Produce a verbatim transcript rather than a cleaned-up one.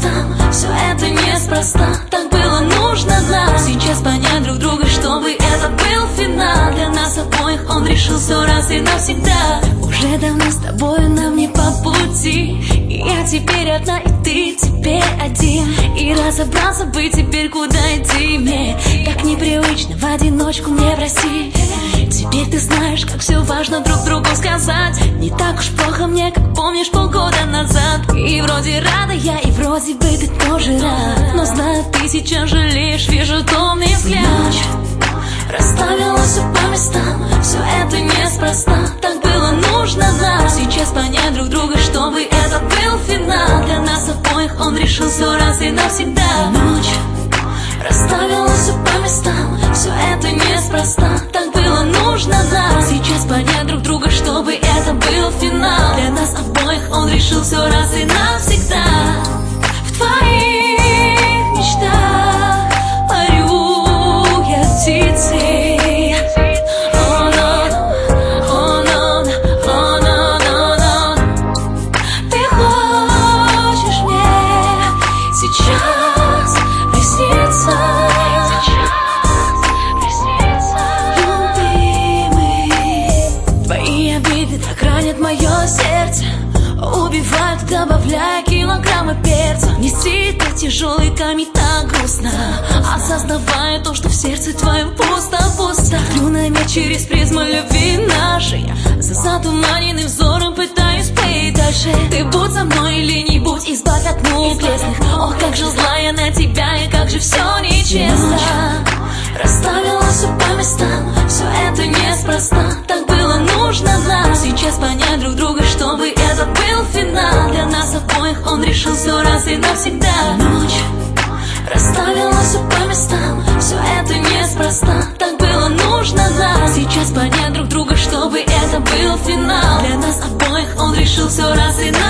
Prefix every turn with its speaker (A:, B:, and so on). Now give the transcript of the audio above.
A: местам. Все это неспроста, так было нужно нам. Сейчас понять друг друга, чтобы это был финал. Для нас обоих он решил все раз и навсегда. Уже давно с тобой нам не по пути, и я теперь одна, и ты теперь один. И разобраться бы теперь, куда идти мне. Так непривычно в одиночку мне, прости. Теперь ты знаешь, как все важно друг другу сказать. Не так уж плохо мне, как помнишь полгода назад. И вроде рада я, и вроде бы ты тоже рад. Но знаю, ты сейчас жалеешь, вижу томный взгляд. Ночь расставила все по местам. Все это неспроста, так было нужно нам. Сейчас понять друг друга, чтобы это был финал. Для нас обоих он решил все раз и навсегда. Ночь расставила все по местам. Все это неспроста, так было нужно нам. Сейчас понять друг друга, чтобы это был финал. Для нас обоих он решил все раз и навсегда. В твоих мечтах парю я птицей. Мое сердце убивают, добавляя килограммы перца. Нести этот тяжелый камень так грустно, осознавая то, что в сердце твоем пусто-пусто. Смотрю на мир через призму любви нашей, за затуманенным взором пытаюсь плыть дальше. Ты будь со мной или не будь, избавь от мук лесных. Ох, как же зла я на тебя, и как же все нечестно. Расставила все по местам. Все это неспроста, так было нужно нам. Сейчас понять друг друга, чтобы это был финал. Для нас обоих он решил все раз и навсегда. Ночь расставила все по местам. Все это неспроста, так было нужно нам. Сейчас понять друг друга, чтобы это был финал. Для нас обоих он решил все раз и навсегда.